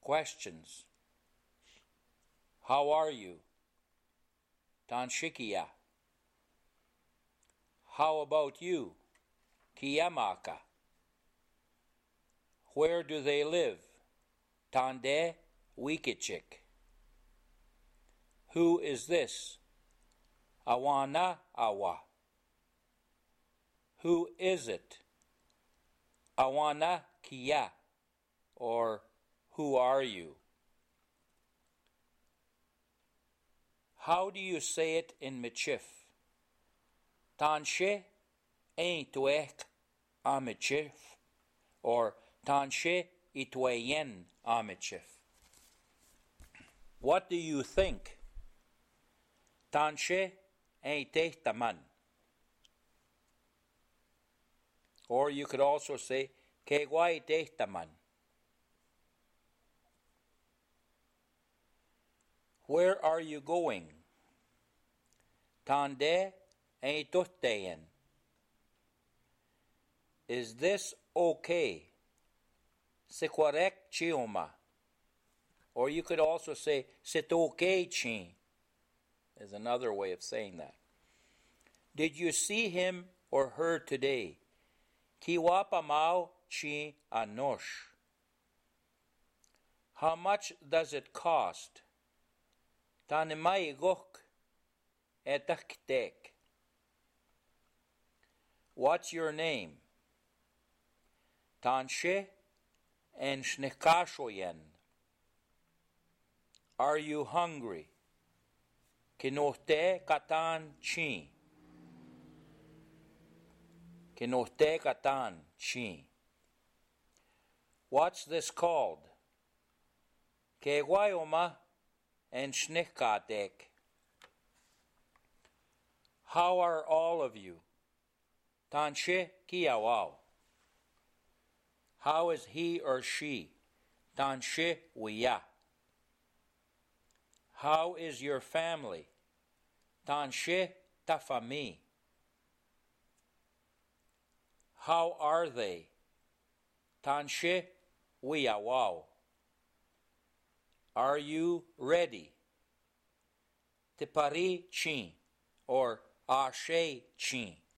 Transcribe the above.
questions. How are you? Tanshikia. How about you? Kiyamaka. Where do they live? Tande Wikichik. Who is this? Awana Awa. Who is it? Awana Kia. Or who are you? How do you say it in Michif? Tanshe Aintuek Amichif. Or Tanshe Itwayen Amichif. What do you think? Tanshe Aintehtaman. Or you could also say Kegwai Tehtaman. Where are you going? Tande Aintutteyen. Is this okay? Sikwarek Chioma. Or you could also say Sitoke Chi is another way of saying that. Did you see him or her today? Kiwapa Mao Chi Anosh. How much does it cost? Tanimai Gok Etaktek. What's your name? Tanshe and Shnikashoyen. Are you hungry? Kinote Katan Chi. Kinote Katan Chi. What's this called? Kewayoma and Shnikadek. How are all of you? Tanshe Kiawao. How is he or she? Tanshe Wiya. How is your family? Tanshe Tafami. How are they? Tanshe Wiyawao. Are you ready? Tipari Chi or Ashe Chi.